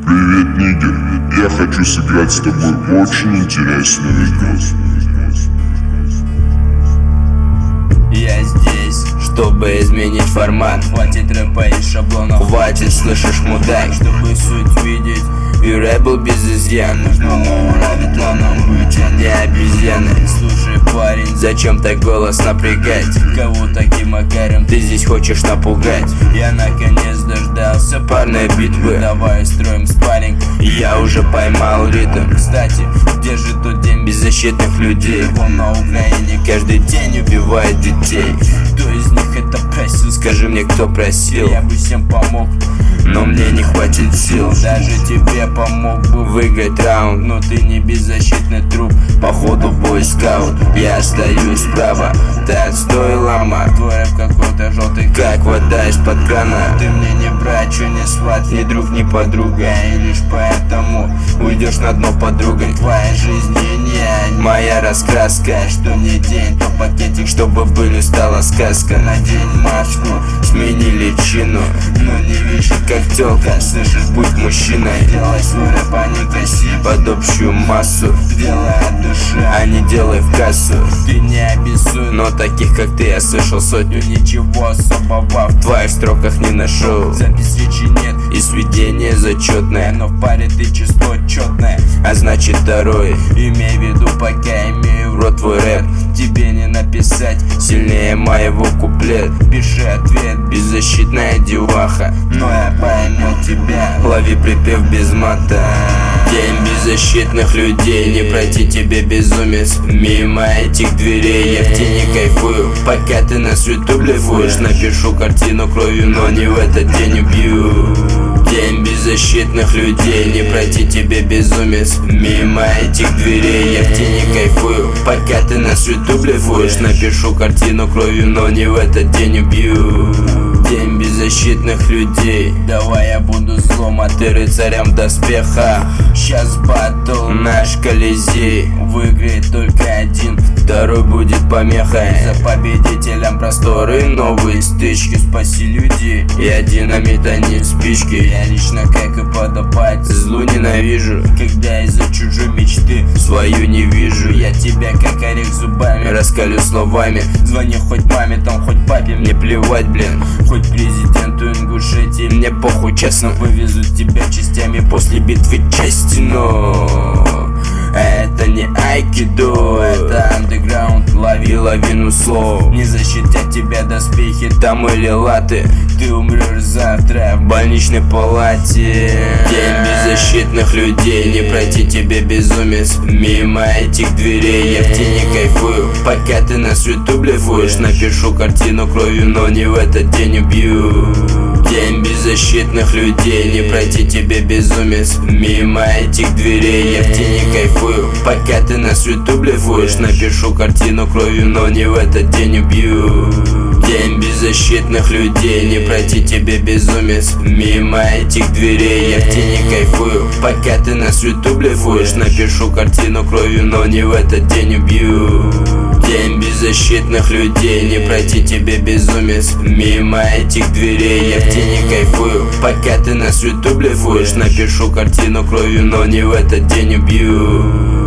Привет, нигер. Я хочу сыграть с тобой очень интересную игру. Я здесь, чтобы изменить формат. Хватит рэпа и шаблонов, хватит, слышишь, мудак, чтобы суть видеть. И рэп был без изъяна. Нужно уравнить, но нам быть, а не обезьяны. Слушай, парень, зачем так голос напрягать? Кого таким макарем ты здесь хочешь напугать? Я наконец дождался парной битвы. Давай строим спарринг, я уже поймал ритм. Кстати, где же тот день беззащитных людей? Вон на Украине каждый день убивает детей. Кто из них это просил? Скажи мне, кто просил? Я бы всем помог, но мне не хватит сил. Даже тебе помог бы выиграть раунд, но ты не беззащитный труп, походу бойскаут. Я остаюсь справа, ты отстой, лама. Твой рэп какой-то желтый, как вода из-под крана. Ты мне не брат, чё не сват, ни друг, ни подруга. И лишь поэтому уйдешь на дно подругой. Твоя жизнь не моя раскраска. Что не день, то пакетик, чтобы в былью стала сказка. Надень маску, смени личину, но не вещи как тёлка. Слышишь, будь мужчиной, делай свой рэп, а не коси под общую массу. Делай от души, а не делай в кассу. Ты не обессудь, но таких как ты я слышал сотню. Ничего особого в твоих строках не нашел. Запись речи нет и сведение зачетное, но в паре ты число четное, а значит второй. Имей в виду, пока имею в рот твой рэп, тебе не написать сильнее моего куплет. Пиши ответ, беззащитная деваха, но я пойму тебя. Лови припев без мата. День беззащитных людей, не пройти тебе, безумец, мимо этих дверей. Я в тени кайфую, пока ты на свету блефуешь. Напишу картину кровью, но не в этот день убью. День беззащитных людей, не пройти тебе, безумец, мимо этих дверей. Я в тени кайфую, пока ты на свету блефуешь. Напишу картину кровью, но не в этот день убью. День беззащитных людей. Давай я буду злом, а ты рыцарем в доспехах. Сейчас батл, наш Колизей. Выиграет только один, второй будет помехой. За победителем просторы, новые стычки. Спаси людей, я динамит, а не спички. Я лично, как и подобает, злу ненавижу, когда из-за чужой мечты свою не вижу. Я тебя как орех зубами раскалю словами. Звони хоть маме, там хоть папе, мне плевать, блин. Хоть президенту Ингушетии, мне похуй, честно. Вывезут тебя частями после битвы чести, но это не айкидо, это андеграунд. Лови лавину слов, не защитят тебя доспехи там или латы. Ты умрешь завтра в больничной палате. День беззащитных людей, не пройти тебе, безумец, мимо этих дверей. Я в тени кайфую, пока ты на свету блефуешь. Напишу картину кровью, но не в этот день убью. День беззащитных людей, не пройти тебе, безумец, мимо этих дверей. Я в тени кайфую, пока ты на свету блефуешь. Напишу картину кровью, но не в этот день убью. День беззащитных людей, не пройти тебе, безумец, мимо этих дверей. Я в тени кайфую, пока ты на свету блефуешь. Напишу картину кровью, но не в этот день убью. День беззащитных людей, не пройти тебе, безумец, мимо этих дверей. Я в тени кайфую, пока ты на свету блефуешь. Напишу картину кровью, но не в этот день убью.